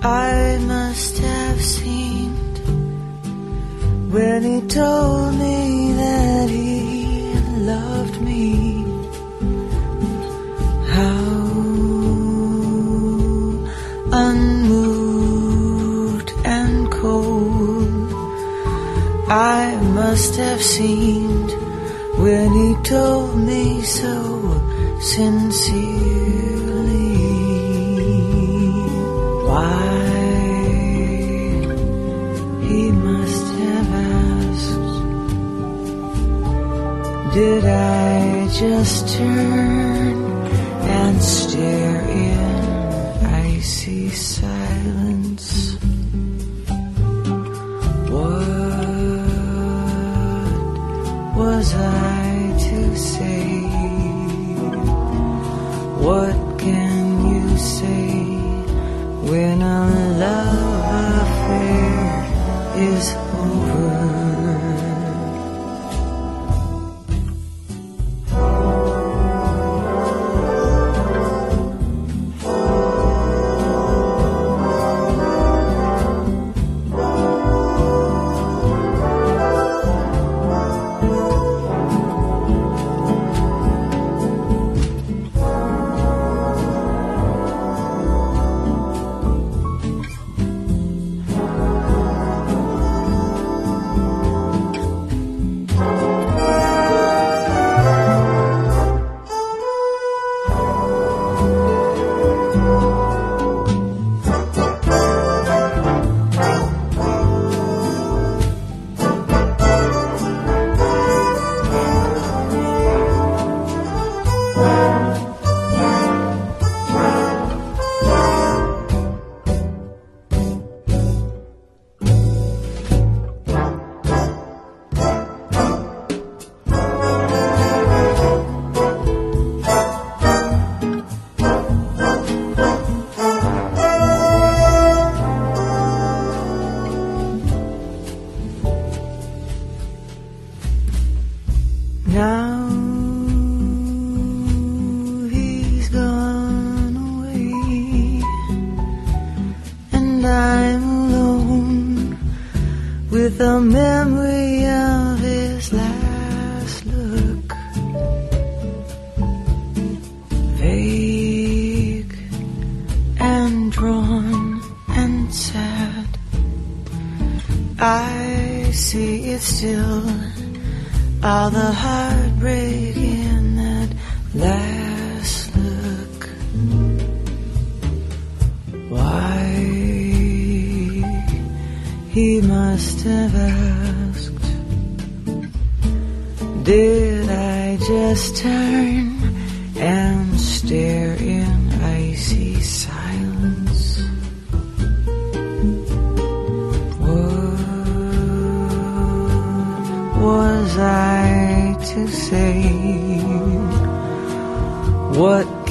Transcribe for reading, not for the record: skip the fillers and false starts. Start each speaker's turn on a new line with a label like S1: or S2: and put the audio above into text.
S1: I must have seemed when he told me that he loved me. How unmoved and cold I must have seemed when he told me so sincerely. Why he must have asked, did I just turn and stare in icy silence? What was I to say? What can you say when a love affair is over? Now he's gone away, and I'm alone with the memory of his last look. Vague and drawn and sad, I see it still. All the heartbreak in that last look. Why he must have asked, did I just turn and stare in icy silence? Was I to say? What